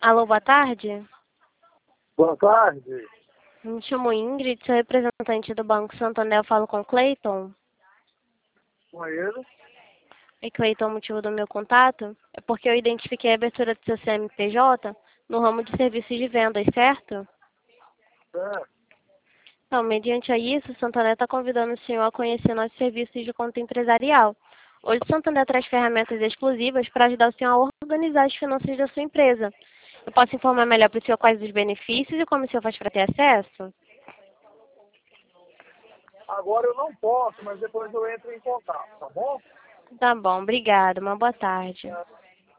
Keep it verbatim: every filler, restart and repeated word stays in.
Alô, boa tarde. Boa tarde. Me chamo Ingrid, sou representante do Banco Santander, eu falo com o Cleiton. Com ele? E Cleiton, o motivo do meu contato é porque eu identifiquei a abertura do seu C N P J no ramo de serviços de vendas, certo? É. Então, mediante a isso, o Santander está convidando o senhor a conhecer nossos serviços de conta empresarial. Hoje, o Santander traz ferramentas exclusivas para ajudar o senhor a organizar as finanças da sua empresa. Eu posso informar melhor para o senhor quais os benefícios e como o senhor faz para ter acesso? Agora eu não posso, mas depois eu entro em contato, tá bom? Tá bom, obrigada. Uma boa tarde.